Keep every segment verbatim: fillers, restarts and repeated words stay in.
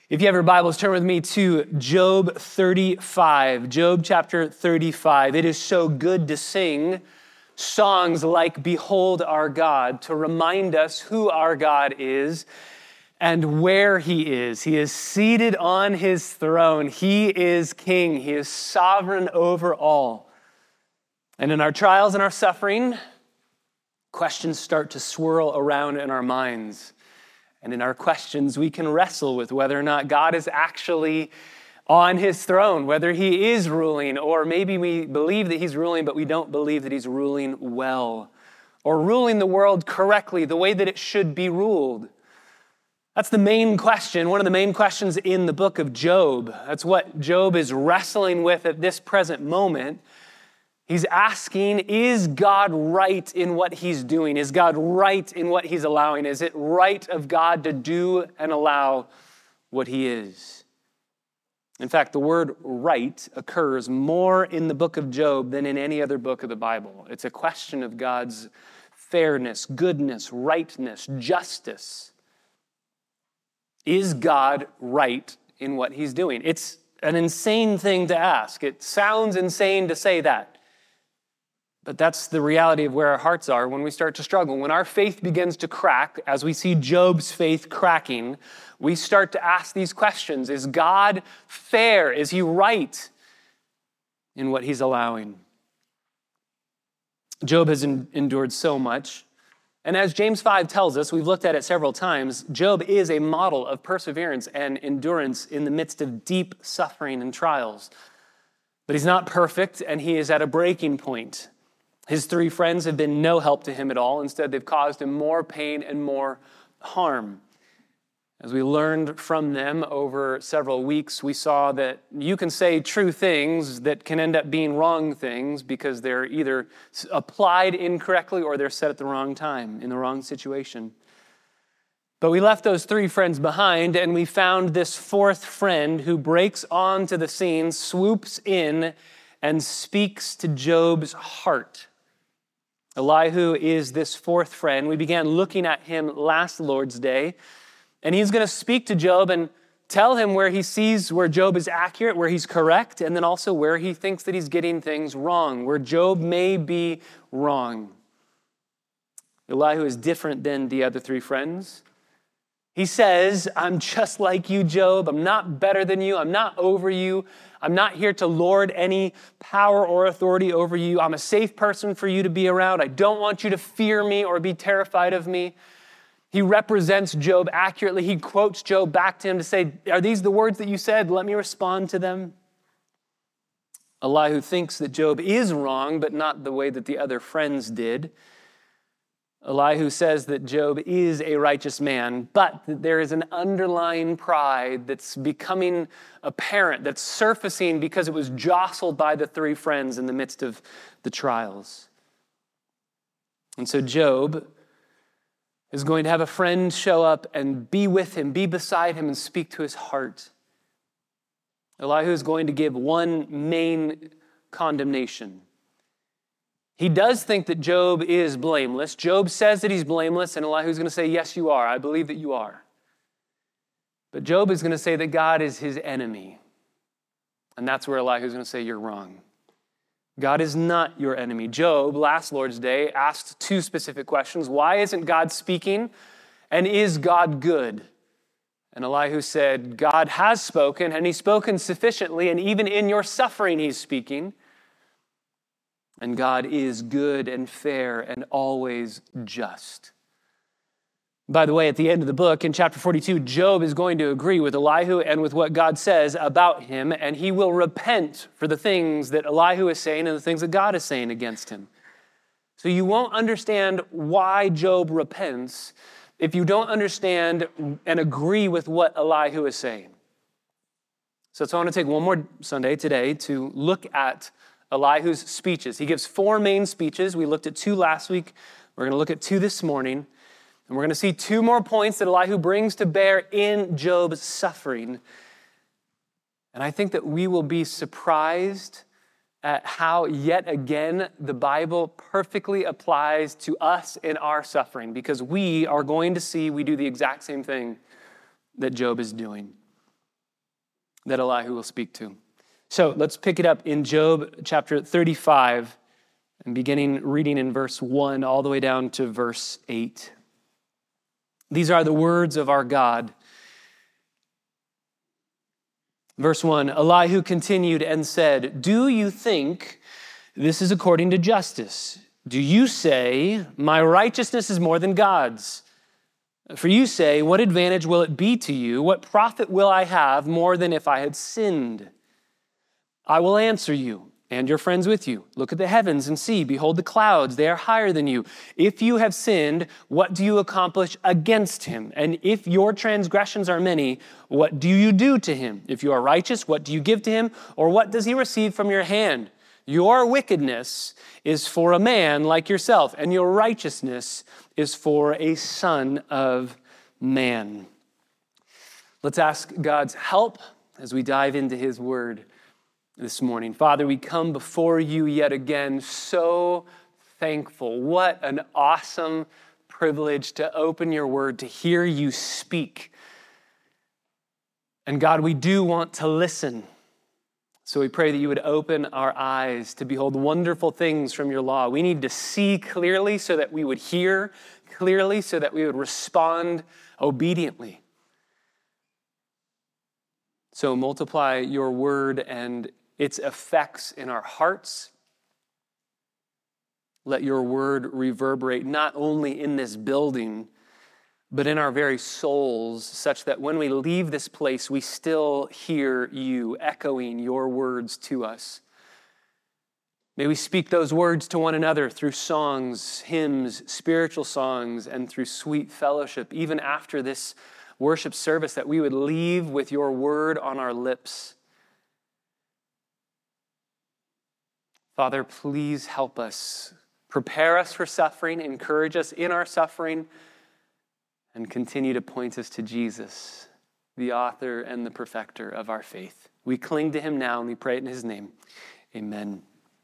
If you have your Bibles, turn with me to Job thirty-five. Job chapter thirty-five. It is so good to sing songs like Behold Our God to remind us who our God is and where he is. He is seated on his throne. He is king. He is sovereign over all. And in our trials and our suffering, questions start to swirl around in our minds. And in our questions, we can wrestle with whether or not God is actually on his throne, whether he is ruling, or maybe we believe that he's ruling, but we don't believe that he's ruling well, or ruling the world correctly, the way that it should be ruled. That's the main question, one of the main questions in the book of Job. That's what Job is wrestling with at this present moment. He's asking, is God right in what he's doing? Is God right in what he's allowing? Is it right of God to do and allow what he is? In fact, the word right occurs more in the book of Job than in any other book of the Bible. It's a question of God's fairness, goodness, rightness, justice. Is God right in what he's doing? It's an insane thing to ask. It sounds insane to say that. But that's the reality of where our hearts are when we start to struggle. When our faith begins to crack, as we see Job's faith cracking, we start to ask these questions. Is God fair? Is he right in what he's allowing? Job has en- endured so much. And as James five tells us, we've looked at it several times, Job is a model of perseverance and endurance in the midst of deep suffering and trials. But he's not perfect, and he is at a breaking point. His three friends have been no help to him at all. Instead, they've caused him more pain and more harm. As we learned from them over several weeks, we saw that you can say true things that can end up being wrong things because they're either applied incorrectly or they're said at the wrong time, in the wrong situation. But we left those three friends behind, and we found this fourth friend who breaks onto the scene, swoops in, and speaks to Job's heart. Elihu is this fourth friend. We began looking at him last Lord's Day, and he's going to speak to Job and tell him where he sees where Job is accurate, where he's correct, and then also where he thinks that he's getting things wrong, where Job may be wrong. Elihu is different than the other three friends. He says, I'm just like you, Job. I'm not better than you. I'm not over you. I'm not here to lord any power or authority over you. I'm a safe person for you to be around. I don't want you to fear me or be terrified of me. He represents Job accurately. He quotes Job back to him to say, are these the words that you said? Let me respond to them. Elihu thinks that Job is wrong, but not the way that the other friends did. Elihu says that Job is a righteous man, but that there is an underlying pride that's becoming apparent, that's surfacing because it was jostled by the three friends in the midst of the trials. And so Job is going to have a friend show up and be with him, be beside him, and speak to his heart. Elihu is going to give one main condemnation. He does think that Job is blameless. Job says that he's blameless, and Elihu is going to say, yes, you are. I believe that you are. But Job is going to say that God is his enemy. And that's where Elihu is going to say, you're wrong. God is not your enemy. Job, last Lord's Day, asked two specific questions. Why isn't God speaking? And is God good? And Elihu said, God has spoken, and he's spoken sufficiently, and even in your suffering he's speaking. And God is good and fair and always just. By the way, at the end of the book, in chapter forty-two, Job is going to agree with Elihu and with what God says about him, and he will repent for the things that Elihu is saying and the things that God is saying against him. So you won't understand why Job repents if you don't understand and agree with what Elihu is saying. So, so I want to take one more Sunday today to look at Elihu's speeches. He gives four main speeches. We looked at two last week. We're going to look at two this morning. And we're going to see two more points that Elihu brings to bear in Job's suffering. And I think that we will be surprised at how yet again the Bible perfectly applies to us in our suffering, because we are going to see we do the exact same thing that Job is doing. that Elihu will speak to. So let's pick it up in Job chapter thirty-five, and beginning reading in verse one all the way down to verse eight. These are the words of our God. Verse one, Elihu continued and said, "Do you think this is according to justice? Do you say, my righteousness is more than God's? For you say, what advantage will it be to you? What profit will I have more than if I had sinned? I will answer you and your friends with you. Look at the heavens and see, behold the clouds, they are higher than you. If you have sinned, what do you accomplish against him? And if your transgressions are many, what do you do to him? If you are righteous, what do you give to him? Or what does he receive from your hand? Your wickedness is for a man like yourself, and your righteousness is for a son of man." Let's ask God's help as we dive into his word this morning. Father, we come before you yet again, so thankful. What an awesome privilege to open your word, to hear you speak. And God, we do want to listen. So we pray that you would open our eyes to behold wonderful things from your law. We need to see clearly so that we would hear clearly, so that we would respond obediently. So multiply your word and its effects in our hearts. Let your word reverberate not only in this building, but in our very souls, such that when we leave this place, we still hear you echoing your words to us. May we speak those words to one another through songs, hymns, spiritual songs, and through sweet fellowship, even after this worship service, that we would leave with your word on our lips. Father, please help us. Prepare us for suffering, encourage us in our suffering, and continue to point us to Jesus, the author and the perfecter of our faith. We cling to him now, and we pray it in his name. Amen.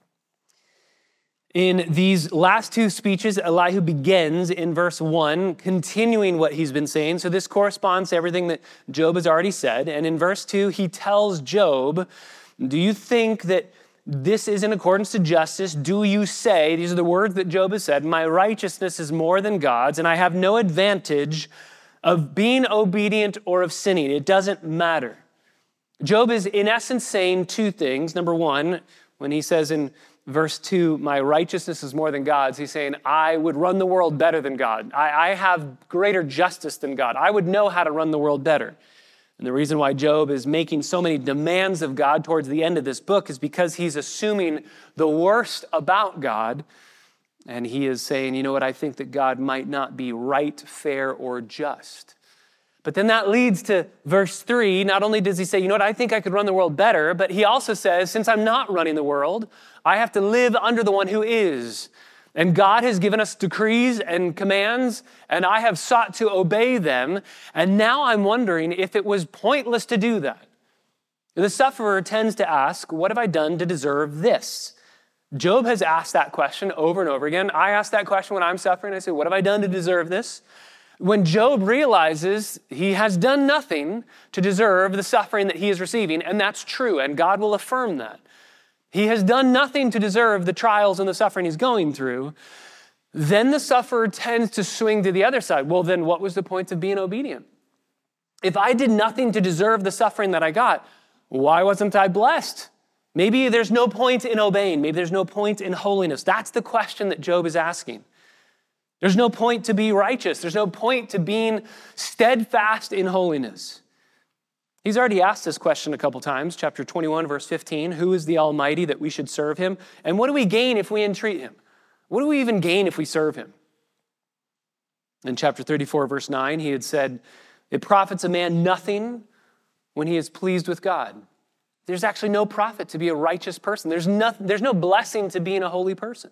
In these last two speeches, Elihu begins in verse one, continuing what he's been saying. So this corresponds to everything that Job has already said. And in verse two, he tells Job, do you think that this is in accordance to justice? Do you say, these are the words that Job has said, my righteousness is more than God's, and I have no advantage of being obedient or of sinning. It doesn't matter. Job is in essence saying two things. Number one, when he says in verse two, my righteousness is more than God's, he's saying, I would run the world better than God. I, I have greater justice than God. I would know how to run the world better. And the reason why Job is making so many demands of God towards the end of this book is because he's assuming the worst about God. And he is saying, you know what, I think that God might not be right, fair, or just. But then that leads to verse three. Not only does he say, you know what, I think I could run the world better, but he also says, since I'm not running the world, I have to live under the one who is. And God has given us decrees and commands, and I have sought to obey them. And now I'm wondering if it was pointless to do that. The sufferer tends to ask, what have I done to deserve this? Job has asked that question over and over again. I ask that question when I'm suffering. I say, what have I done to deserve this? When Job realizes he has done nothing to deserve the suffering that he is receiving, and that's true, and God will affirm that. He has done nothing to deserve the trials and the suffering he's going through. Then the sufferer tends to swing to the other side. Well, then what was the point of being obedient? If I did nothing to deserve the suffering that I got, why wasn't I blessed? Maybe there's no point in obeying. Maybe there's no point in holiness. That's the question that Job is asking. There's no point to be righteous. There's no point to being steadfast in holiness. He's already asked this question a couple times. Chapter twenty-one, verse fifteen, who is the Almighty that we should serve him? And what do we gain if we entreat him? What do we even gain if we serve him? In chapter thirty-four, verse nine, he had said, it profits a man nothing when he is pleased with God. There's actually no profit to be a righteous person. There's no, there's no blessing to being a holy person.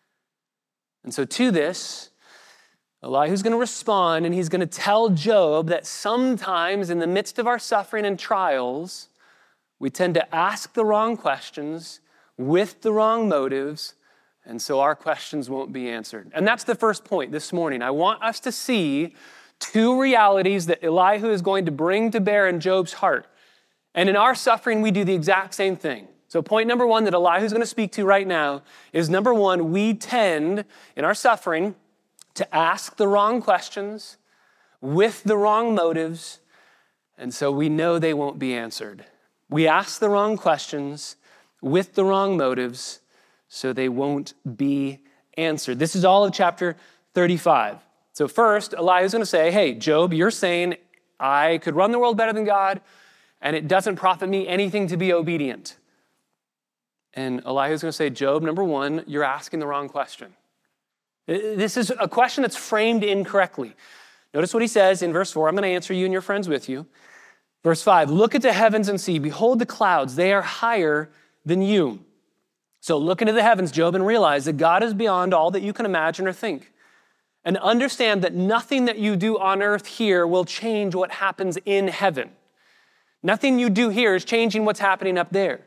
And so to this, Elihu's going to respond, and he's going to tell Job that sometimes in the midst of our suffering and trials, we tend to ask the wrong questions with the wrong motives, and so our questions won't be answered. And that's the first point this morning. I want us to see two realities that Elihu is going to bring to bear in Job's heart. And in our suffering, we do the exact same thing. So point number one that Elihu's going to speak to right now is, number one, we tend in our suffering to ask the wrong questions with the wrong motives, and so we know they won't be answered. We ask the wrong questions with the wrong motives, so they won't be answered. This is all of chapter thirty-five. So first, Elihu's going to say, hey, Job, you're saying I could run the world better than God, and it doesn't profit me anything to be obedient. And Elihu's going to say, Job, number one, you're asking the wrong question. This is a question that's framed incorrectly. Notice what he says in verse four. I'm going to answer you and your friends with you. Verse five, look at the heavens and see. Behold the clouds. They are higher than you. So look into the heavens, Job, and realize that God is beyond all that you can imagine or think. And understand that nothing that you do on earth here will change what happens in heaven. Nothing you do here is changing what's happening up there.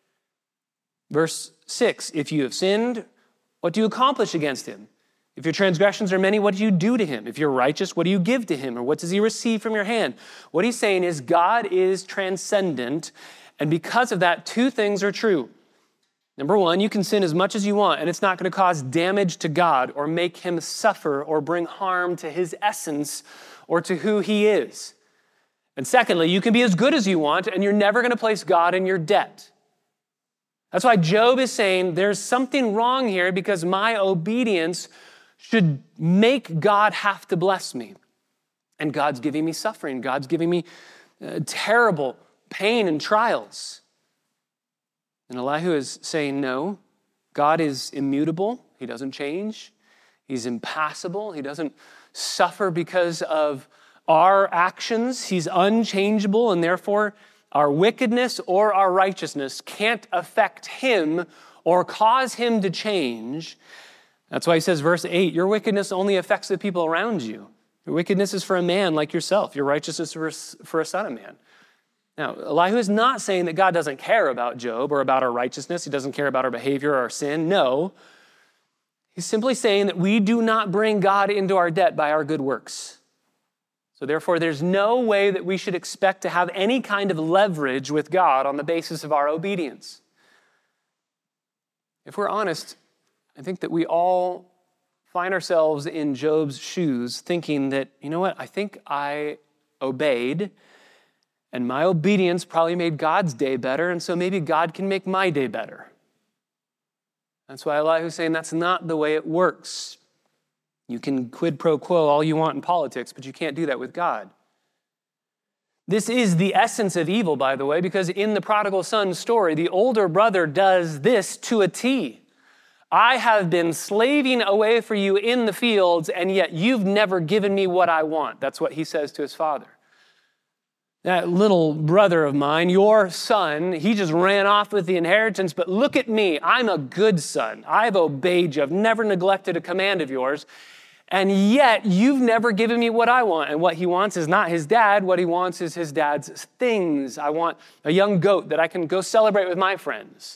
Verse six, if you have sinned, what do you accomplish against him? If your transgressions are many, what do you do to him? If you're righteous, what do you give to him? Or what does he receive from your hand? What he's saying is God is transcendent, and because of that, two things are true. Number one, you can sin as much as you want, and it's not going to cause damage to God or make him suffer or bring harm to his essence or to who he is. And secondly, you can be as good as you want, and you're never going to place God in your debt. That's why Job is saying there's something wrong here because my obedience should make God have to bless me. And God's giving me suffering. God's giving me uh, terrible pain and trials. And Elihu is saying, no, God is immutable. He doesn't change. He's impassible. He doesn't suffer because of our actions. He's unchangeable, and therefore our wickedness or our righteousness can't affect him or cause him to change. That's why he says, verse eight, your wickedness only affects the people around you. Your wickedness is for a man like yourself. Your righteousness is for a son of man. Now, Elihu is not saying that God doesn't care about Job or about our righteousness. He doesn't care about our behavior or our sin. No. He's simply saying that we do not bring God into our debt by our good works. So therefore, there's no way that we should expect to have any kind of leverage with God on the basis of our obedience. If we're honest, I think that we all find ourselves in Job's shoes thinking that, you know what, I think I obeyed, and my obedience probably made God's day better, and so maybe God can make my day better. That's why Elihu's saying that's not the way it works. You can quid pro quo all you want in politics, but you can't do that with God. This is the essence of evil, by the way, because in the prodigal son story, the older brother does this to a T. I have been slaving away for you in the fields, and yet you've never given me what I want. That's what he says to his father. That little brother of mine, your son, he just ran off with the inheritance, but look at me. I'm a good son. I've obeyed you. I've never neglected a command of yours. And yet you've never given me what I want. And what he wants is not his dad. What he wants is his dad's things. I want a young goat that I can go celebrate with my friends.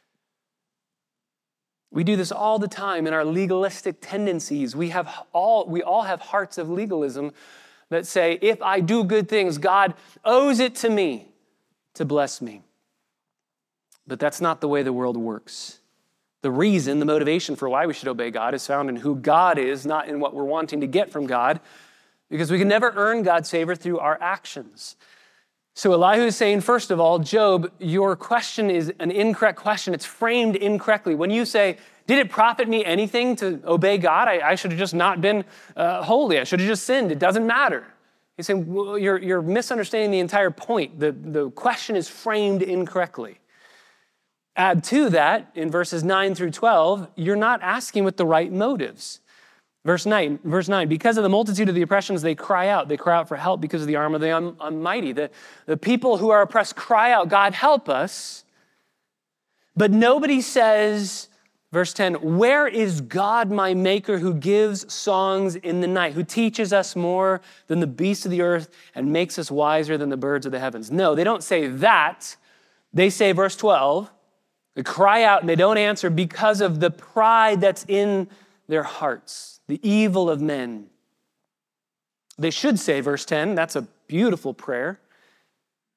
We do this all the time in our legalistic tendencies. We have all, we all have hearts of legalism that say, if I do good things, God owes it to me to bless me. But that's not the way the world works. The reason, the motivation for why we should obey God is found in who God is, not in what we're wanting to get from God, because we can never earn God's favor through our actions. So Elihu is saying, first of all, Job, your question is an incorrect question. It's framed incorrectly. When you say, did it profit me anything to obey God? I, I should have just not been uh, holy. I should have just sinned. It doesn't matter. He's saying, well, you're, you're misunderstanding the entire point. The, the question is framed incorrectly. Add to that, in verses nine through twelve, you're not asking with the right motives. Verse nine, verse nine, because of the multitude of the oppressions, they cry out. They cry out for help because of the arm of the un- Almighty. The, the people who are oppressed cry out, God, help us. But nobody says, verse ten, where is God, my maker, who gives songs in the night, who teaches us more than the beasts of the earth and makes us wiser than the birds of the heavens? No, they don't say that. They say, verse twelve, they cry out and they don't answer because of the pride that's in their hearts, the evil of men. They should say, verse ten, that's a beautiful prayer.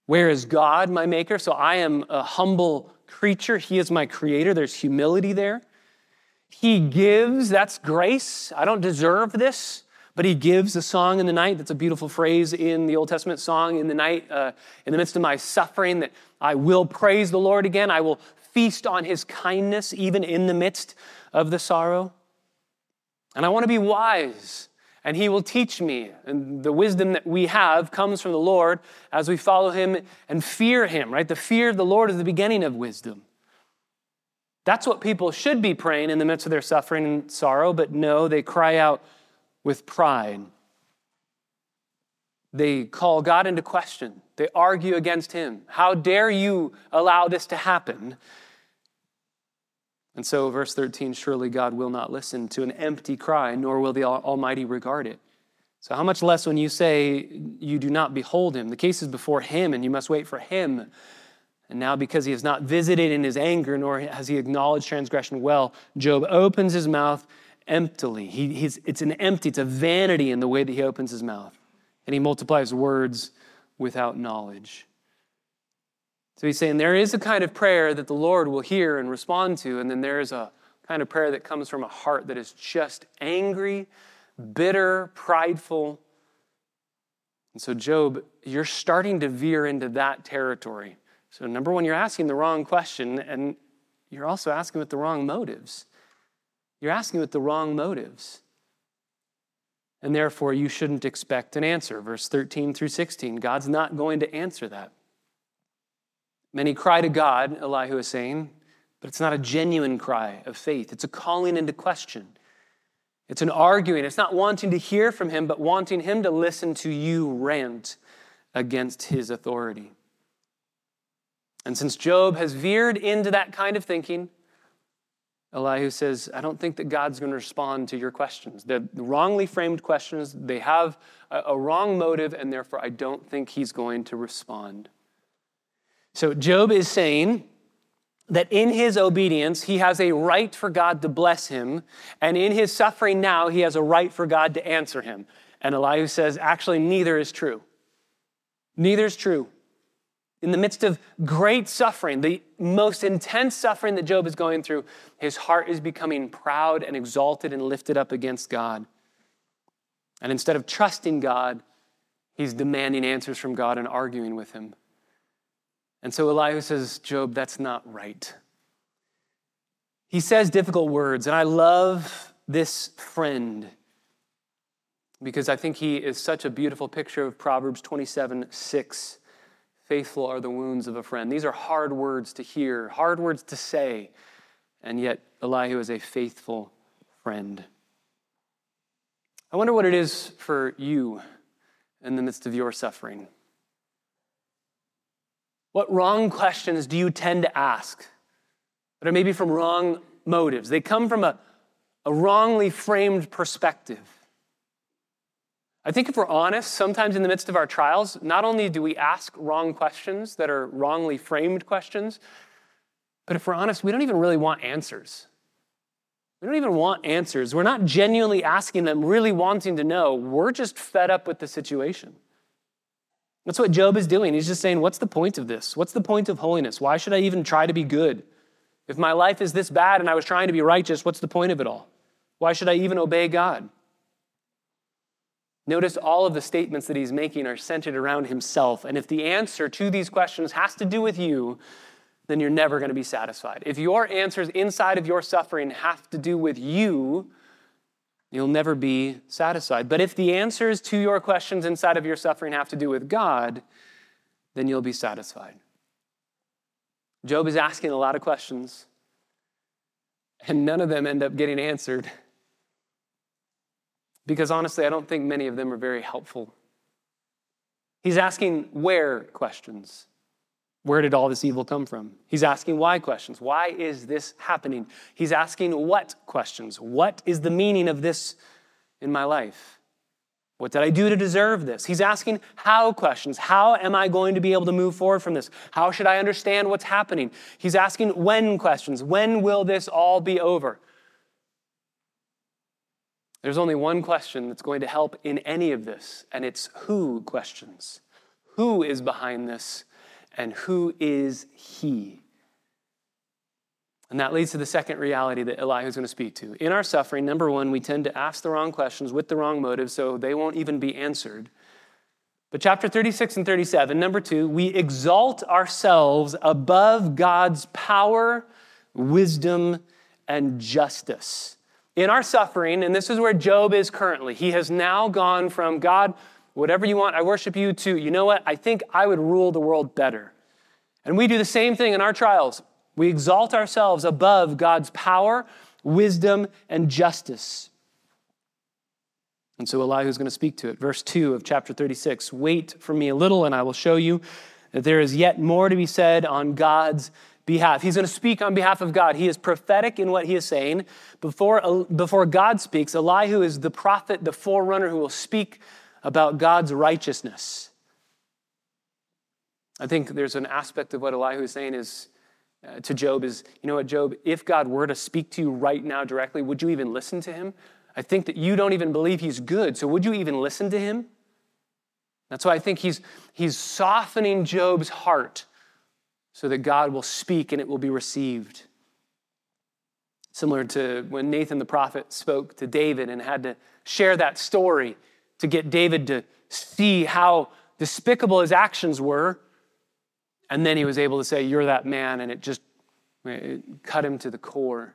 Where is God, my maker? So I am a humble creature. He is my creator. There's humility there. He gives, that's grace. I don't deserve this, but he gives a song in the night. That's a beautiful phrase in the Old Testament song, in the night, uh, in the midst of my suffering, that I will praise the Lord again. I will feast on his kindness, even in the midst of the sorrow. And I want to be wise, and he will teach me. And the wisdom that we have comes from the Lord as we follow him and fear him, right? The fear of the Lord is the beginning of wisdom. That's what people should be praying in the midst of their suffering and sorrow, but no, they cry out with pride. They call God into question. They argue against him. How dare you allow this to happen? And so, verse thirteen, surely God will not listen to an empty cry, nor will the Almighty regard it. So how much less when you say you do not behold him? The case is before him, and you must wait for him. And now, because he has not visited in his anger, nor has he acknowledged transgression well, Job opens his mouth emptily. He, he's, it's an empty, it's a vanity in the way that he opens his mouth. And he multiplies words without knowledge. So he's saying there is a kind of prayer that the Lord will hear and respond to, and then there is a kind of prayer that comes from a heart that is just angry, bitter, prideful. And so Job, you're starting to veer into that territory. So number one, you're asking the wrong question, and you're also asking with the wrong motives. You're asking with the wrong motives. And therefore, you shouldn't expect an answer. Verse thirteen through sixteen, God's not going to answer that. Many cry to God, Elihu is saying, but it's not a genuine cry of faith. It's a calling into question. It's an arguing. It's not wanting to hear from him, but wanting him to listen to you rant against his authority. And since Job has veered into that kind of thinking, Elihu says, I don't think that God's going to respond to your questions. They're wrongly framed questions. They have a, a wrong motive, and therefore I don't think he's going to respond. So Job is saying that in his obedience, he has a right for God to bless him, and in his suffering now, he has a right for God to answer him. And Elihu says, actually, neither is true. Neither is true. In the midst of great suffering, the most intense suffering that Job is going through, his heart is becoming proud and exalted and lifted up against God. And instead of trusting God, he's demanding answers from God and arguing with him. And so Elihu says, Job, that's not right. He says difficult words, and I love this friend because I think he is such a beautiful picture of Proverbs twenty-seven six. Faithful are the wounds of a friend. These are hard words to hear, hard words to say, and yet Elihu is a faithful friend. I wonder what it is for you in the midst of your suffering. What wrong questions do you tend to ask that are maybe from wrong motives? They come from a, a wrongly framed perspective. I think if we're honest, sometimes in the midst of our trials, not only do we ask wrong questions that are wrongly framed questions, but if we're honest, we don't even really want answers. We don't even want answers. We're not genuinely asking them, really wanting to know. We're just fed up with the situation. That's what Job is doing. He's just saying, what's the point of this? What's the point of holiness? Why should I even try to be good? If my life is this bad and I was trying to be righteous, what's the point of it all? Why should I even obey God? Notice all of the statements that he's making are centered around himself. And if the answer to these questions has to do with you, then you're never going to be satisfied. If your answers inside of your suffering have to do with you, you'll never be satisfied. But if the answers to your questions inside of your suffering have to do with God, then you'll be satisfied. Job is asking a lot of questions, and none of them end up getting answered. Because honestly, I don't think many of them are very helpful. He's asking where questions. Where did all this evil come from? He's asking why questions. Why is this happening? He's asking what questions. What is the meaning of this in my life? What did I do to deserve this? He's asking how questions. How am I going to be able to move forward from this? How should I understand what's happening? He's asking when questions. When will this all be over? There's only one question that's going to help in any of this, and it's who questions. Who is behind this? and who is he? And that leads to the second reality that Elihu is going to speak to. In our suffering, number one, we tend to ask the wrong questions with the wrong motives, so they won't even be answered. But chapter thirty-six and thirty-seven, number two, we exalt ourselves above God's power, wisdom, and justice. In our suffering, and this is where Job is currently, he has now gone from, God, whatever you want, I worship you, to, you know what, I think I would rule the world better. And we do the same thing in our trials. We exalt ourselves above God's power, wisdom, and justice. And so Elihu is going to speak to it. Verse two of chapter thirty-six, wait for me a little and I will show you that there is yet more to be said on God's behalf. He's going to speak on behalf of God. He is prophetic in what he is saying. Before, before God speaks, Elihu is the prophet, the forerunner who will speak about God's righteousness. I think there's an aspect of what Elihu is saying is uh, to Job is, you know what, Job, if God were to speak to you right now directly, would you even listen to him? I think that you don't even believe he's good, so would you even listen to him? That's why I think he's, he's softening Job's heart so that God will speak and it will be received. Similar to when Nathan the prophet spoke to David and had to share that story to get David to see how despicable his actions were. And then he was able to say, you're that man, and it just it cut him to the core.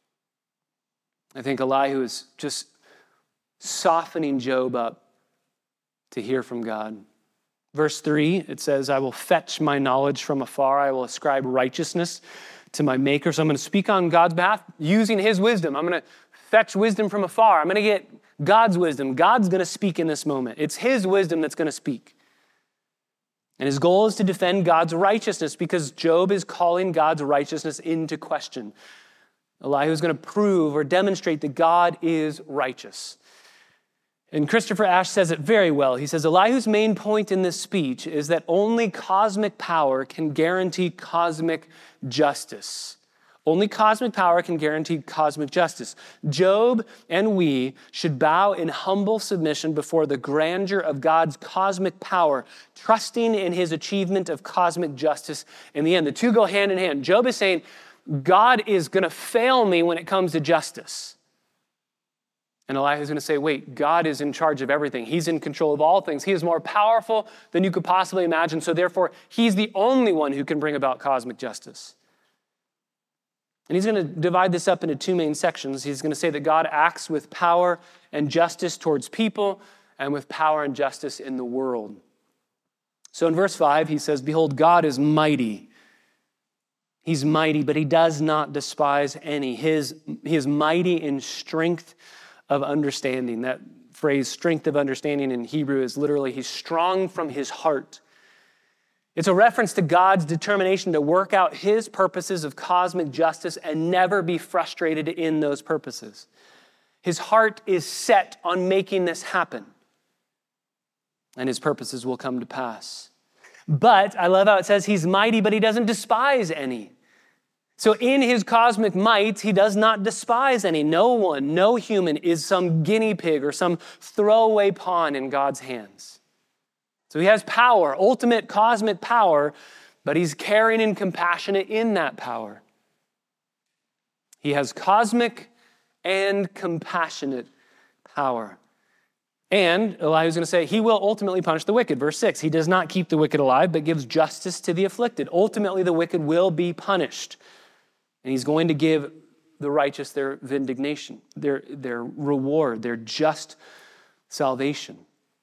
I think Elihu is just softening Job up to hear from God. Verse three, it says, I will fetch my knowledge from afar. I will ascribe righteousness to my maker. So I'm going to speak on God's behalf using his wisdom. I'm going to fetch wisdom from afar. I'm going to get God's wisdom. God's going to speak in this moment. It's his wisdom that's going to speak. And his goal is to defend God's righteousness because Job is calling God's righteousness into question. Elihu is going to prove or demonstrate that God is righteous. And Christopher Ash says it very well. He says, Elihu's main point in this speech is that only cosmic power can guarantee cosmic justice. Only cosmic power can guarantee cosmic justice. Job and we should bow in humble submission before the grandeur of God's cosmic power, trusting in his achievement of cosmic justice in the end. The two go hand in hand. Job is saying, God is going to fail me when it comes to justice. And Elihu is going to say, wait, God is in charge of everything. He's in control of all things. He is more powerful than you could possibly imagine. So therefore, he's the only one who can bring about cosmic justice. And he's going to divide this up into two main sections. He's going to say that God acts with power and justice towards people and with power and justice in the world. So in verse five, he says, behold, God is mighty. He's mighty, but he does not despise any. His, he is mighty in strength of understanding. That phrase, strength of understanding in Hebrew, is literally he's strong from his heart. It's a reference to God's determination to work out his purposes of cosmic justice and never be frustrated in those purposes. His heart is set on making this happen, and his purposes will come to pass. But I love how it says he's mighty, but he doesn't despise any. So in his cosmic might, he does not despise any. No one, no human is some guinea pig or some throwaway pawn in God's hands. So he has power, ultimate cosmic power, but he's caring and compassionate in that power. He has cosmic and compassionate power. And Elihu's going to say, he will ultimately punish the wicked. Verse six, he does not keep the wicked alive, but gives justice to the afflicted. Ultimately, the wicked will be punished. And he's going to give the righteous their vindication, their, their reward, their just salvation.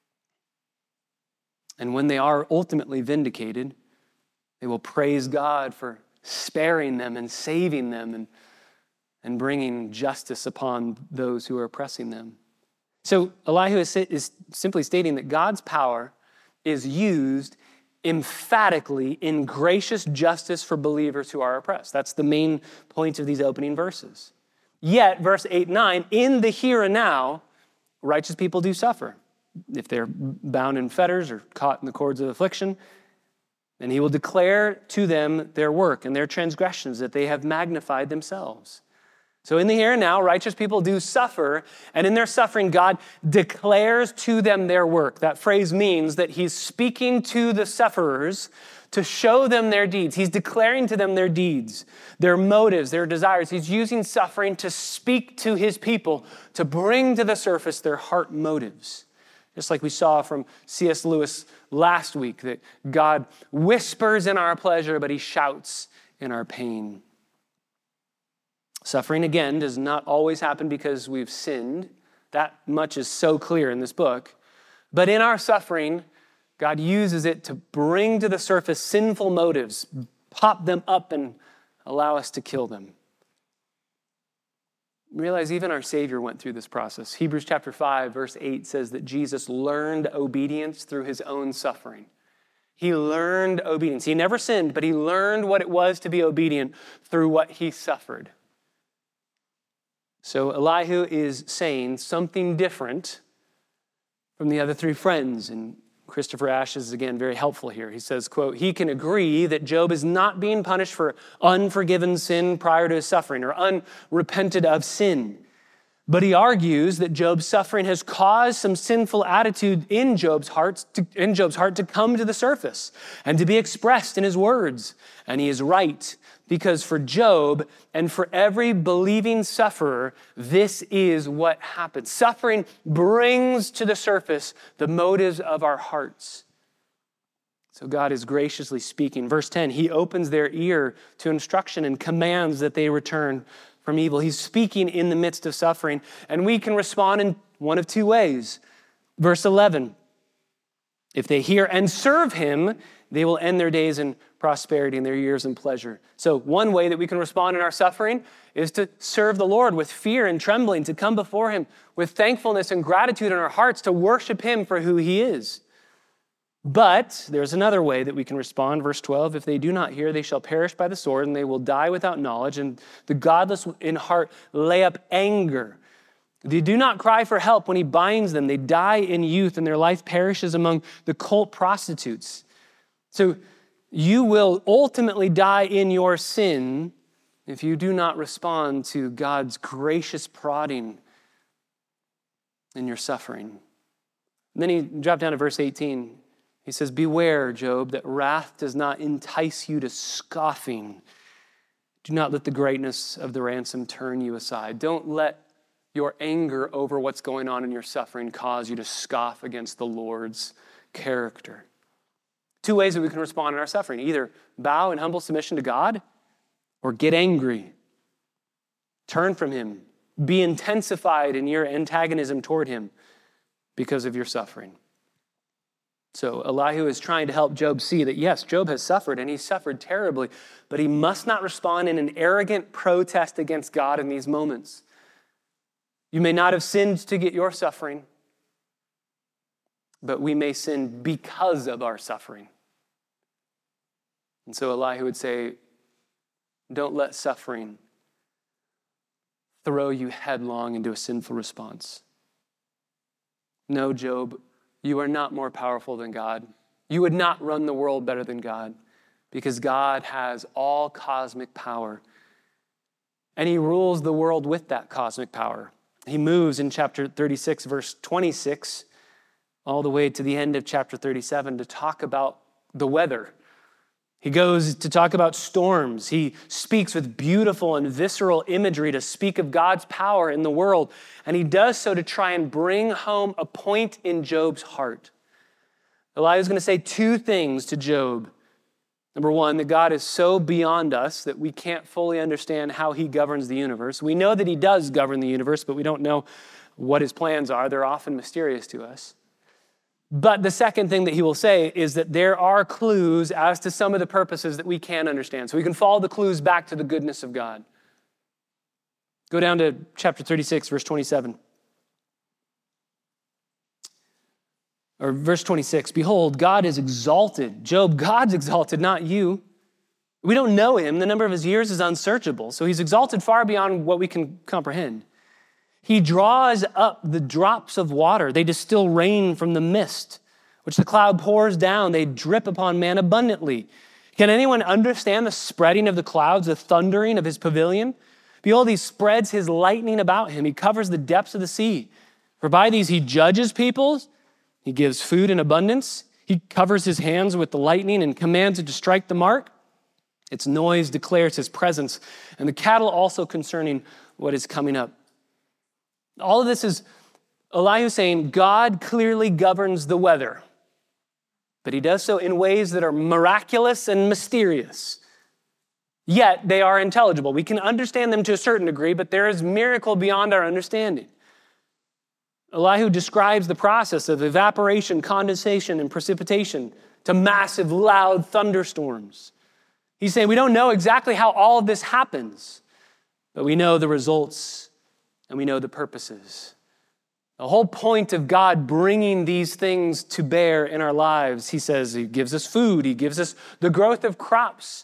And when they are ultimately vindicated, they will praise God for sparing them and saving them and, and bringing justice upon those who are oppressing them. So Elihu is, is simply stating that God's power is used emphatically in gracious justice for believers who are oppressed. That's the main point of these opening verses. Yet, verse eight and nine, in the here and now, righteous people do suffer. If they're bound in fetters or caught in the cords of affliction, then he will declare to them their work and their transgressions, that they have magnified themselves. So in the here and now, righteous people do suffer, and in their suffering, God declares to them their work. That phrase means that he's speaking to the sufferers to show them their deeds. He's declaring to them their deeds, their motives, their desires. He's using suffering to speak to his people, to bring to the surface their heart motives. Just like we saw from C S Lewis last week, that God whispers in our pleasure, but he shouts in our pain. Suffering, again, does not always happen because we've sinned. That much is so clear in this book. But in our suffering, God uses it to bring to the surface sinful motives, pop them up and allow us to kill them. Realize even our Savior went through this process. Hebrews chapter five, verse eight says that Jesus learned obedience through his own suffering. He learned obedience. He never sinned, but he learned what it was to be obedient through what he suffered. So Elihu is saying something different from the other three friends. And Christopher Ash is, again, very helpful here. He says, quote, he can agree that Job is not being punished for unforgiven sin prior to his suffering or unrepented of sin. But he argues that Job's suffering has caused some sinful attitude in Job's heart to, in Job's heart to come to the surface and to be expressed in his words. And he is right, because for Job and for every believing sufferer, this is what happens. Suffering brings to the surface the motives of our hearts. So God is graciously speaking. Verse ten, he opens their ear to instruction and commands that they return from evil. He's speaking in the midst of suffering, and we can respond in one of two ways. Verse eleven, if they hear and serve him, they will end their days in prosperity and their years in pleasure. So one way that we can respond in our suffering is to serve the Lord with fear and trembling, to come before him with thankfulness and gratitude in our hearts, to worship him for who he is. But there's another way that we can respond. Verse twelve, if they do not hear, they shall perish by the sword, and they will die without knowledge, and the godless in heart lay up anger. They do not cry for help when he binds them. They die in youth, and their life perishes among the cult prostitutes. So you will ultimately die in your sin if you do not respond to God's gracious prodding in your suffering. And then he dropped down to verse eighteen. He says, beware, Job, that wrath does not entice you to scoffing. Do not let the greatness of the ransom turn you aside. Don't let your anger over what's going on in your suffering cause you to scoff against the Lord's character. Two ways that we can respond in our suffering. Either bow in humble submission to God or get angry. Turn from him. Be intensified in your antagonism toward him because of your suffering. So Elihu is trying to help Job see that, yes, Job has suffered, and he suffered terribly, but he must not respond in an arrogant protest against God in these moments. You may not have sinned to get your suffering, but we may sin because of our suffering. And so Elihu would say, don't let suffering throw you headlong into a sinful response. No, Job, you are not more powerful than God. You would not run the world better than God, because God has all cosmic power, and he rules the world with that cosmic power. He moves in chapter thirty-six, verse twenty-six, all the way to the end of chapter thirty-seven to talk about the weather. He goes to talk about storms. He speaks with beautiful and visceral imagery to speak of God's power in the world. And he does so to try and bring home a point in Job's heart. Elihu is going to say two things to Job. Number one, that God is so beyond us that we can't fully understand how he governs the universe. We know that he does govern the universe, but we don't know what his plans are. They're often mysterious to us. But the second thing that he will say is that there are clues as to some of the purposes that we can understand. So we can follow the clues back to the goodness of God. Go down to chapter thirty-six, verse twenty-seven. Or verse twenty-six, behold, God is exalted. Job, God's exalted, not you. We don't know him. The number of his years is unsearchable. So he's exalted far beyond what we can comprehend. He draws up the drops of water. They distill rain from the mist, which the cloud pours down. They drip upon man abundantly. Can anyone understand the spreading of the clouds, the thundering of his pavilion? Behold, he spreads his lightning about him. He covers the depths of the sea. For by these he judges peoples. He gives food in abundance. He covers his hands with the lightning and commands it to strike the mark. Its noise declares his presence, and the cattle also concerning what is coming up. All of this is Elihu saying God clearly governs the weather, but he does so in ways that are miraculous and mysterious. Yet they are intelligible. We can understand them to a certain degree, but there is miracle beyond our understanding. Elihu describes the process of evaporation, condensation, and precipitation to massive, loud thunderstorms. He's saying we don't know exactly how all of this happens, but we know the results and we know the purposes. The whole point of God bringing these things to bear in our lives, he says he gives us food, he gives us the growth of crops.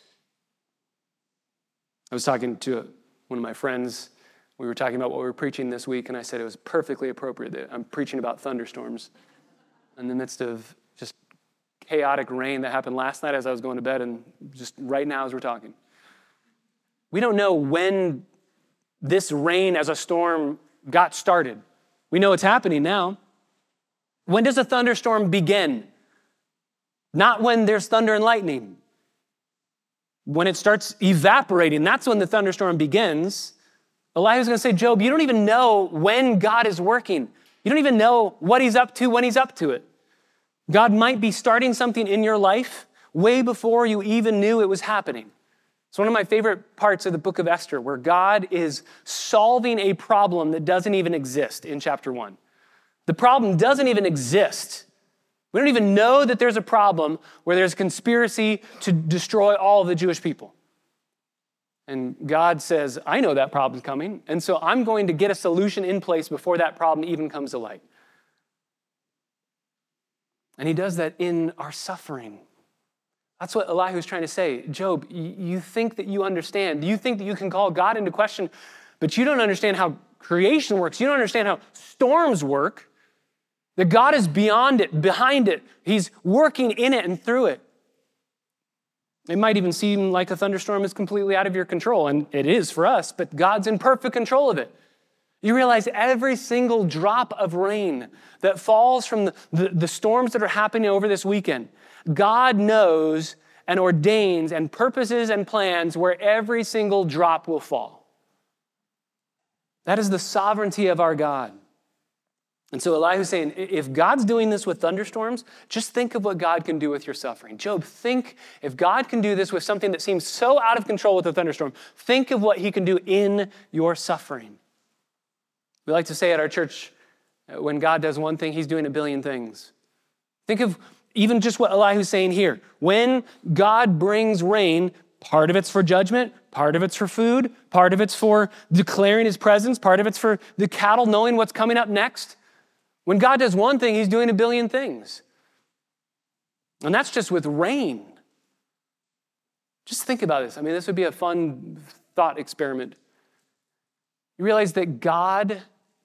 I was talking to one of my friends. We were talking about what we were preaching this week, and I said it was perfectly appropriate that I'm preaching about thunderstorms in the midst of just chaotic rain that happened last night as I was going to bed and just right now as we're talking. We don't know when this rain as a storm got started. We know it's happening now. When does a thunderstorm begin? Not when there's thunder and lightning. When it starts evaporating, that's when the thunderstorm begins. Elihu's going to say, Job, you don't even know when God is working. You don't even know what he's up to when he's up to it. God might be starting something in your life way before you even knew it was happening. It's one of my favorite parts of the book of Esther, where God is solving a problem that doesn't even exist in chapter one. The problem doesn't even exist. We don't even know that there's a problem where there's a conspiracy to destroy all of the Jewish people. And God says, I know that problem's coming, and so I'm going to get a solution in place before that problem even comes to light. And he does that in our suffering. That's what Elihu is trying to say. Job, you think that you understand. You think that you can call God into question, but you don't understand how creation works. You don't understand how storms work. That God is beyond it, behind it. He's working in it and through it. It might even seem like a thunderstorm is completely out of your control, and it is for us, but God's in perfect control of it. You realize every single drop of rain that falls from the, the, the storms that are happening over this weekend, God knows and ordains and purposes and plans where every single drop will fall. That is the sovereignty of our God. And so Elihu's saying, if God's doing this with thunderstorms, just think of what God can do with your suffering. Job, think if God can do this with something that seems so out of control with a thunderstorm, think of what he can do in your suffering. We like to say at our church, when God does one thing, he's doing a billion things. Think of even just what Elihu's saying here. When God brings rain, part of it's for judgment, part of it's for food, part of it's for declaring his presence, part of it's for the cattle knowing what's coming up next. When God does one thing, he's doing a billion things. And that's just with rain. Just think about this. I mean, this would be a fun thought experiment. You realize that God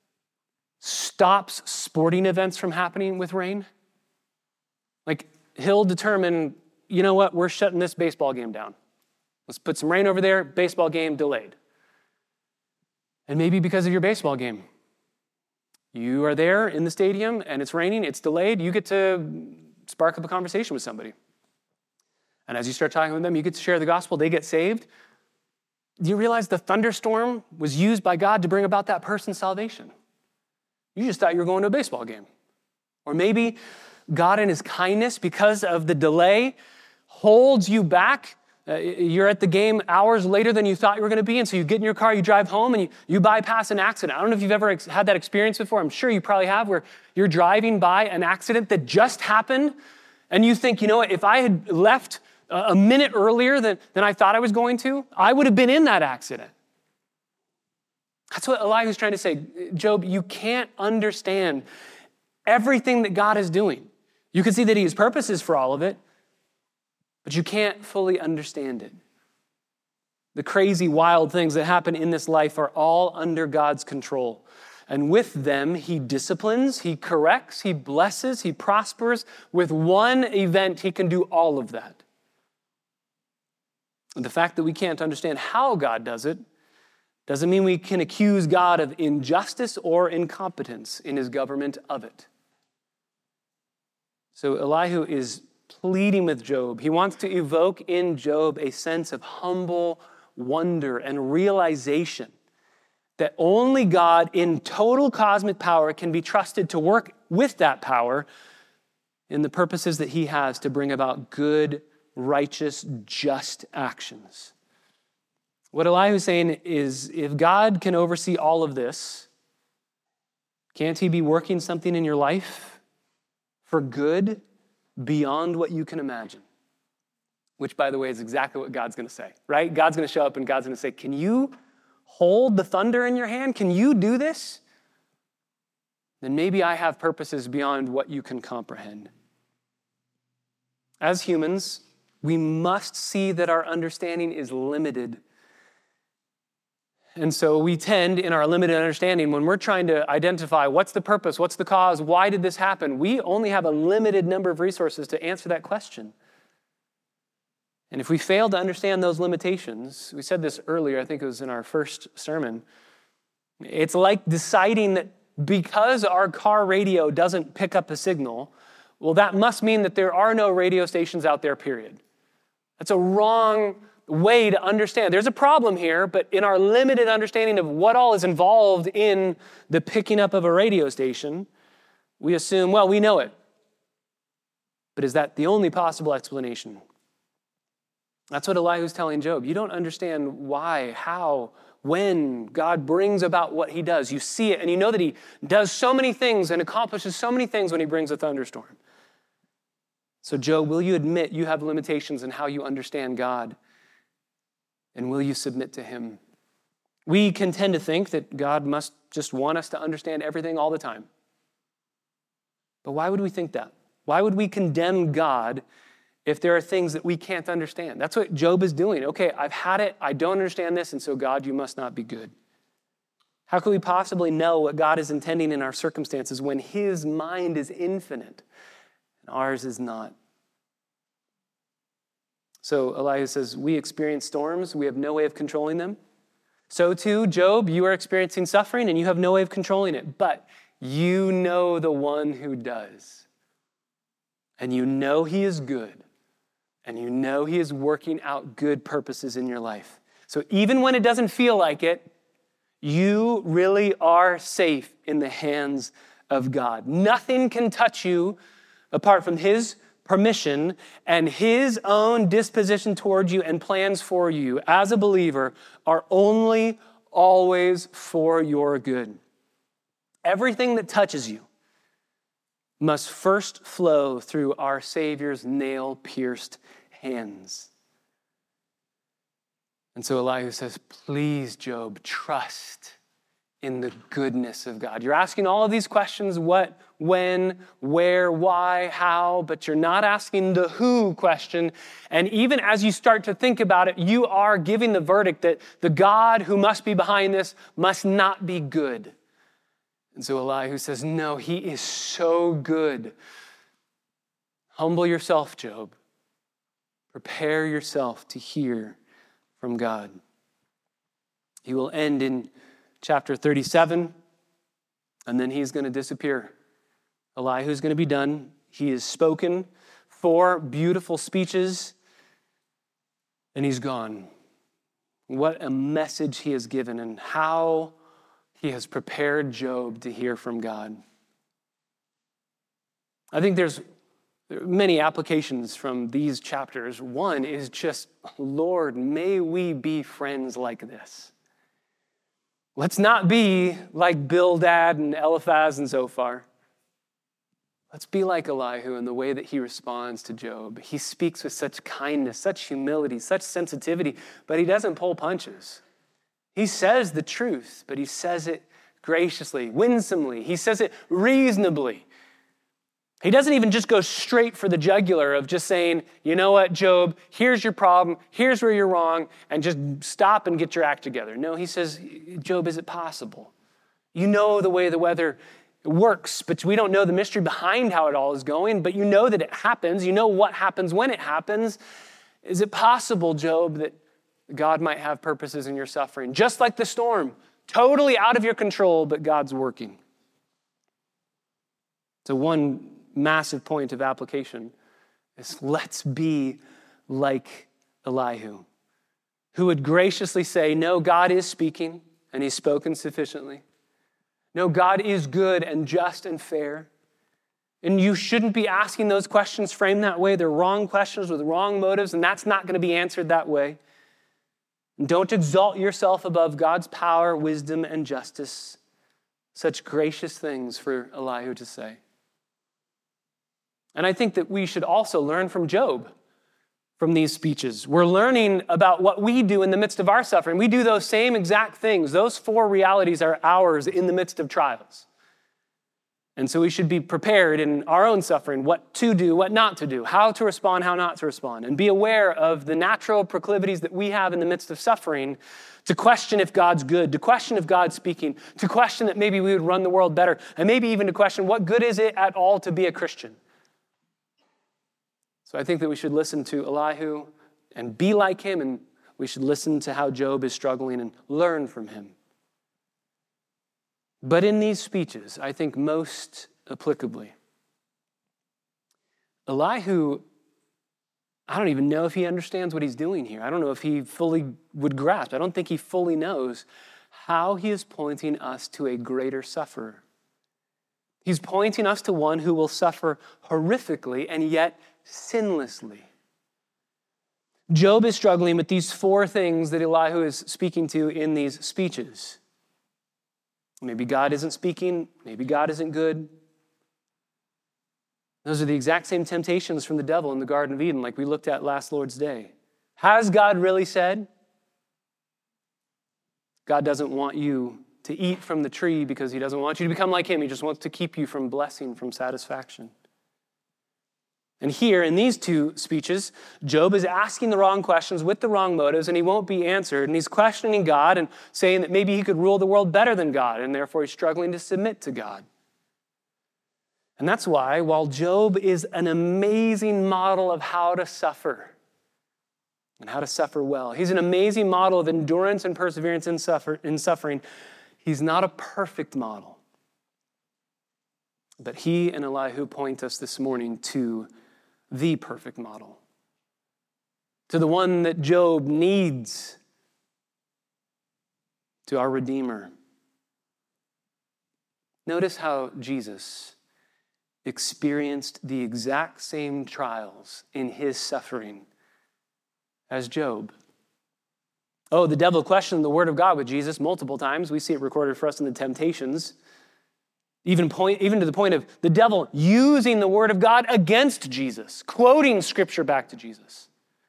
stops sporting events from happening with rain? Like, he'll determine, you know what, we're shutting this baseball game down. Let's put some rain over there, baseball game delayed. And maybe because of your baseball game, you are there in the stadium and it's raining, it's delayed, you get to spark up a conversation with somebody. And as you start talking with them, you get to share the gospel, they get saved. Do you realize the thunderstorm was used by God to bring about that person's salvation? You just thought you were going to a baseball game. Or maybe God in his kindness, because of the delay, holds you back. Uh, you're at the game hours later than you thought you were going to be, and so you get in your car, you drive home, and you, you bypass an accident. I don't know if you've ever ex- had that experience before. I'm sure you probably have, where you're driving by an accident that just happened, and you think, you know what, if I had left a minute earlier than, than I thought I was going to, I would have been in that accident. That's what Elihu's trying to say. Job, you can't understand everything that God is doing. You can see that he has purposes for all of it, but you can't fully understand it. The crazy, wild things that happen in this life are all under God's control. And with them, he disciplines, he corrects, he blesses, he prospers. With one event, he can do all of that. And the fact that we can't understand how God does it doesn't mean we can accuse God of injustice or incompetence in his government of it. So Elihu is pleading with Job. He wants to evoke in Job a sense of humble wonder and realization that only God in total cosmic power can be trusted to work with that power in the purposes that he has to bring about good, righteous, just actions. What Elihu is saying is, if God can oversee all of this, can't he be working something in your life for good beyond what you can imagine? Which, by the way, is exactly what God's going to say, right? God's going to show up and God's going to say, can you hold the thunder in your hand? Can you do this? Then maybe I have purposes beyond what you can comprehend. As humans, we must see that our understanding is limited. And so we tend, in our limited understanding, when we're trying to identify what's the purpose, what's the cause, why did this happen, we only have a limited number of resources to answer that question. And if we fail to understand those limitations, we said this earlier, I think it was in our first sermon, it's like deciding that because our car radio doesn't pick up a signal, well, that must mean that there are no radio stations out there, period. That's a wrong way to understand. There's a problem here, but in our limited understanding of what all is involved in the picking up of a radio station, we assume, well, we know it. But is that the only possible explanation? That's what Elihu's telling Job. You don't understand why, how, when God brings about what he does. You see it, and you know that he does so many things and accomplishes so many things when he brings a thunderstorm. So, Job, will you admit you have limitations in how you understand God? And will you submit to him? We can tend to think that God must just want us to understand everything all the time. But why would we think that? Why would we condemn God if there are things that we can't understand? That's what Job is doing. Okay, I've had it. I don't understand this, and so God, you must not be good. How could we possibly know what God is intending in our circumstances when his mind is infinite and ours is not? So Elihu says, we experience storms. We have no way of controlling them. So too, Job, you are experiencing suffering and you have no way of controlling it. But you know the one who does. And you know he is good. And you know he is working out good purposes in your life. So even when it doesn't feel like it, you really are safe in the hands of God. Nothing can touch you apart from his permission and his own disposition towards you and plans for you as a believer are only always for your good. Everything that touches you must first flow through our Savior's nail-pierced hands. And so Elihu says, please, Job, trust in the goodness of God. You're asking all of these questions, what, when, where, why, how, but you're not asking the who question. And even as you start to think about it, you are giving the verdict that the God who must be behind this must not be good. And so Elihu says, no, he is so good. Humble yourself, Job. Prepare yourself to hear from God. He will end in chapter thirty-seven, and then he's going to disappear. Elihu's going to be done. He has spoken four beautiful speeches, and he's gone. What a message he has given, and how he has prepared Job to hear from God. I think there's many applications from these chapters. One is just, Lord, may we be friends like this. Let's not be like Bildad and Eliphaz and Zophar. Let's be like Elihu in the way that he responds to Job. He speaks with such kindness, such humility, such sensitivity, but he doesn't pull punches. He says the truth, but he says it graciously, winsomely. He says it reasonably. He doesn't even just go straight for the jugular of just saying, you know what, Job, here's your problem, here's where you're wrong, and just stop and get your act together. No, he says, Job, is it possible? You know the way the weather works, but we don't know the mystery behind how it all is going, but you know that it happens. You know what happens when it happens. Is it possible, Job, that God might have purposes in your suffering? Just like the storm, totally out of your control, but God's working. So one massive point of application is let's be like Elihu, who would graciously say, no, God is speaking, and he's spoken sufficiently. No, God is good and just and fair. And you shouldn't be asking those questions framed that way. They're wrong questions with wrong motives, and that's not going to be answered that way. And don't exalt yourself above God's power, wisdom, and justice. Such gracious things for Elihu to say. And I think that we should also learn from Job, from these speeches. We're learning about what we do in the midst of our suffering. We do those same exact things. Those four realities are ours in the midst of trials. And so we should be prepared in our own suffering, what to do, what not to do, how to respond, how not to respond, and be aware of the natural proclivities that we have in the midst of suffering to question if God's good, to question if God's speaking, to question that maybe we would run the world better, and maybe even to question what good is it at all to be a Christian. So I think that we should listen to Elihu and be like him, and we should listen to how Job is struggling and learn from him. But in these speeches, I think most applicably, Elihu, I don't even know if he understands what he's doing here. I don't know if he fully would grasp. I don't think he fully knows how he is pointing us to a greater sufferer. He's pointing us to one who will suffer horrifically and yet sinlessly. Job is struggling with these four things that Elihu is speaking to in these speeches. Maybe God isn't speaking. Maybe God isn't good. Those are the exact same temptations from the devil in the Garden of Eden, like we looked at last Lord's Day. Has God really said? God doesn't want you to eat from the tree because he doesn't want you to become like him. He just wants to keep you from blessing, from satisfaction. And here in these two speeches, Job is asking the wrong questions with the wrong motives, and he won't be answered. And he's questioning God and saying that maybe he could rule the world better than God, and therefore he's struggling to submit to God. And that's why, while Job is an amazing model of how to suffer and how to suffer well, he's an amazing model of endurance and perseverance in, suffer, in suffering, he's not a perfect model. But he and Elihu point us this morning to the perfect model, to the one that Job needs, to our Redeemer. Notice how Jesus experienced the exact same trials in his suffering as Job. Oh, the devil questioned the word of God with Jesus multiple times. We see it recorded for us in the temptations. Even point, even to the point of the devil using the word of God against Jesus, quoting scripture back to Jesus.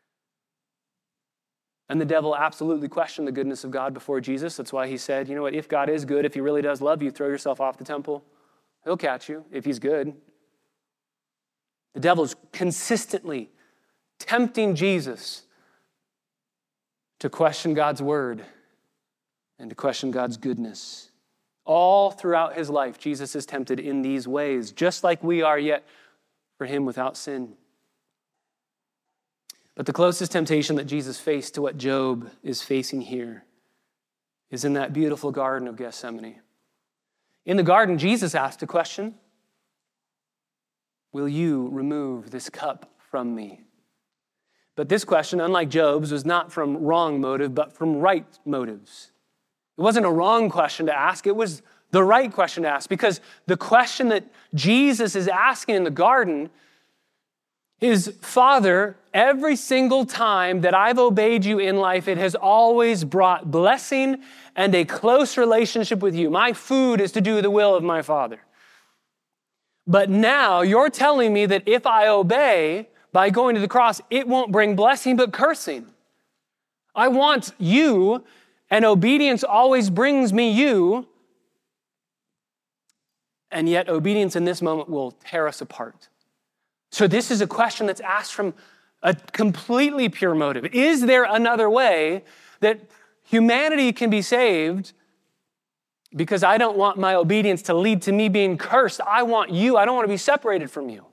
And the devil absolutely questioned the goodness of God before Jesus. That's why he said, you know what, if God is good, if he really does love you, throw yourself off the temple. He'll catch you if he's good. The devil is consistently tempting Jesus to question God's word and to question God's goodness. All throughout his life, Jesus is tempted in these ways, just like we are, yet for him without sin. But the closest temptation that Jesus faced to what Job is facing here is in that beautiful Garden of Gethsemane. In the garden, Jesus asked a question: will you remove this cup from me? But this question, unlike Job's, was not from wrong motive, but from right motives. It wasn't a wrong question to ask. It was the right question to ask, because the question that Jesus is asking in the garden is, Father, every single time that I've obeyed you in life, it has always brought blessing and a close relationship with you. My food is to do the will of my Father. But now you're telling me that if I obey by going to the cross, it won't bring blessing but cursing. I want you, and obedience always brings me you, and yet obedience in this moment will tear us apart. So this is a question that's asked from a completely pure motive. Is there another way that humanity can be saved? Because I don't want my obedience to lead to me being cursed. I want you. I don't want to be separated from you.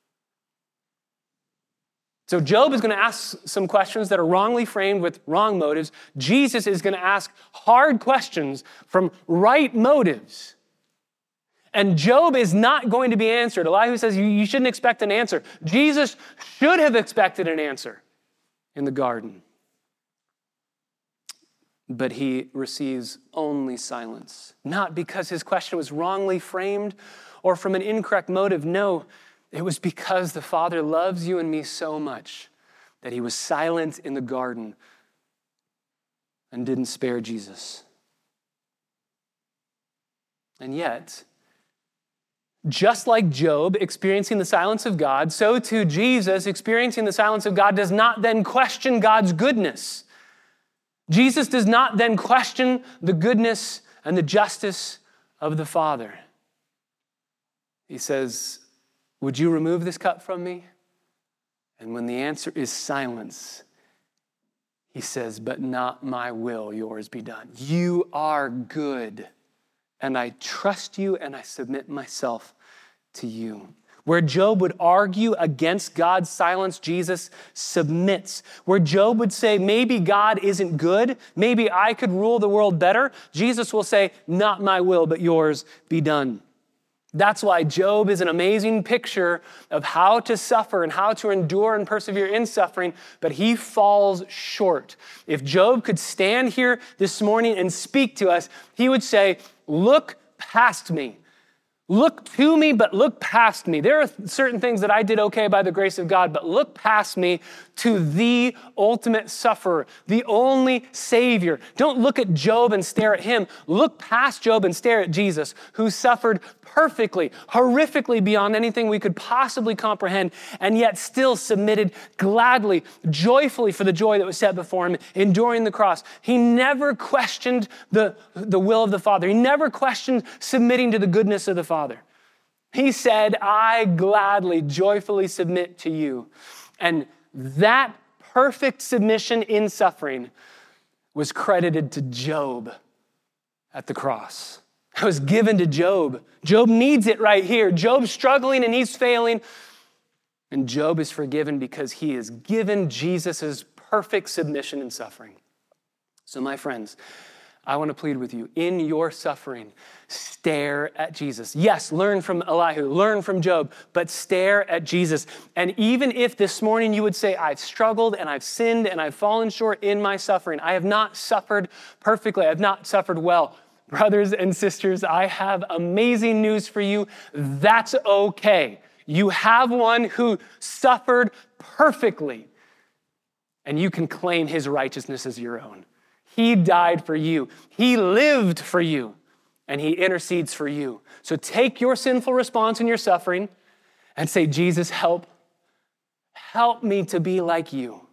So Job is going to ask some questions that are wrongly framed with wrong motives. Jesus is going to ask hard questions from right motives. And Job is not going to be answered. Elihu says you, you shouldn't expect an answer. Jesus should have expected an answer in the garden. But he receives only silence. Not because his question was wrongly framed or from an incorrect motive. No, it was because the Father loves you and me so much that he was silent in the garden and didn't spare Jesus. And yet, just like Job experiencing the silence of God, so too Jesus experiencing the silence of God does not then question God's goodness. Jesus does not then question the goodness and the justice of the Father. He says, would you remove this cup from me? And when the answer is silence, he says, but not my will, yours be done. You are good, and I trust you, and I submit myself to you. Where Job would argue against God's silence, Jesus submits. Where Job would say, maybe God isn't good, maybe I could rule the world better, Jesus will say, not my will, but yours be done. That's why Job is an amazing picture of how to suffer and how to endure and persevere in suffering, but he falls short. If Job could stand here this morning and speak to us, he would say, look past me. Look to me, but look past me. There are certain things that I did okay by the grace of God, but look past me to the ultimate sufferer, the only Savior. Don't look at Job and stare at him. Look past Job and stare at Jesus, who suffered perfectly, horrifically beyond anything we could possibly comprehend, and yet still submitted gladly, joyfully for the joy that was set before him, enduring the cross. He never questioned the, the will of the Father. He never questioned submitting to the goodness of the Father. He said, I gladly, joyfully submit to you. And that perfect submission in suffering was credited to Job at the cross. It was given to Job. Job needs it right here. Job's struggling and he's failing. And Job is forgiven because he is given Jesus' perfect submission in suffering. So my friends, I want to plead with you, in your suffering, stare at Jesus. Yes, learn from Elihu, learn from Job, but stare at Jesus. And even if this morning you would say, I've struggled and I've sinned and I've fallen short in my suffering, I have not suffered perfectly, I have not suffered well. Brothers and sisters, I have amazing news for you. That's okay. You have one who suffered perfectly, and you can claim his righteousness as your own. He died for you. He lived for you, and he intercedes for you. So take your sinful response in your suffering and say, Jesus, help. Help me to be like you.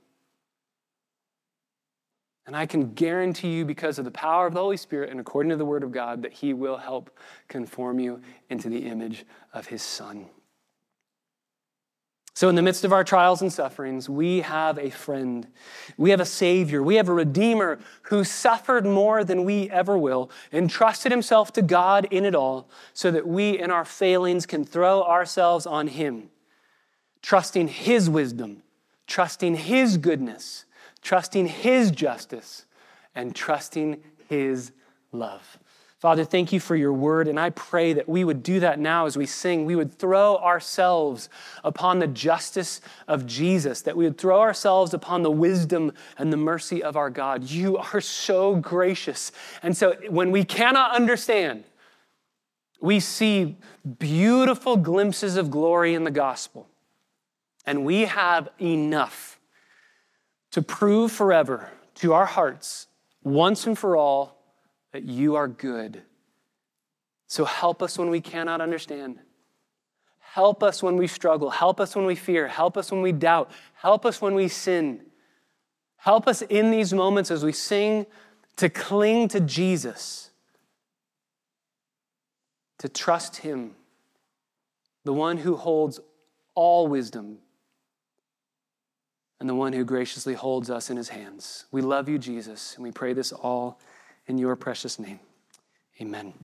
And I can guarantee you, because of the power of the Holy Spirit and according to the Word of God, that he will help conform you into the image of his Son. So in the midst of our trials and sufferings, we have a friend. We have a Savior. We have a Redeemer who suffered more than we ever will, entrusted himself to God in it all, so that we in our failings can throw ourselves on him, trusting his wisdom, trusting his goodness, trusting his justice, and trusting his love. Father, thank you for your word, and I pray that we would do that now as we sing. We would throw ourselves upon the justice of Jesus, that we would throw ourselves upon the wisdom and the mercy of our God. You are so gracious. And so when we cannot understand, we see beautiful glimpses of glory in the gospel, and we have enough to prove forever to our hearts, once and for all, that you are good. So help us when we cannot understand. Help us when we struggle. Help us when we fear. Help us when we doubt. Help us when we sin. Help us in these moments as we sing to cling to Jesus, to trust him, the one who holds all wisdom, and the one who graciously holds us in his hands. We love you, Jesus, and we pray this all in your precious name. Amen.